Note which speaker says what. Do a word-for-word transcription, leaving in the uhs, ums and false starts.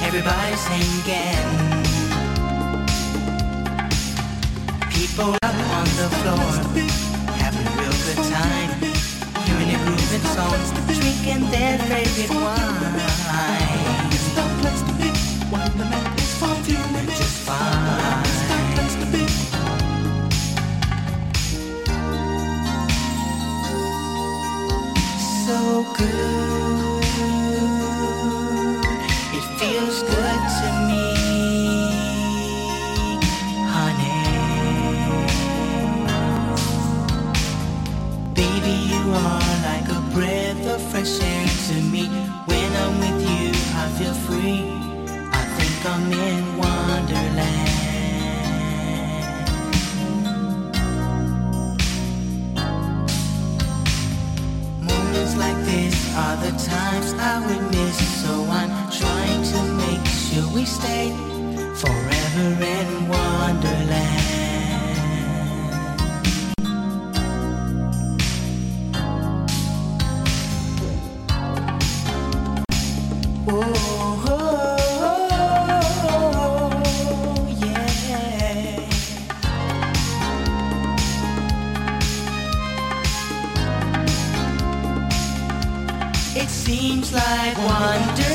Speaker 1: everybody's singing. People up on the floor, having a real good time, hearing their grooving songs, drinking their favorite wine. It's the place to be when the night is fun, feeling just fine. It's the place to be. So good, it feels good to me, honey. Baby, you are like a breath of fresh air to me. When I'm with you, I feel free. I think I'm in Wonderland. Like this are the times I would miss, so I'm trying to make sure we stay forever in Wonderland. Whoa, yeah. It seems like Wonderland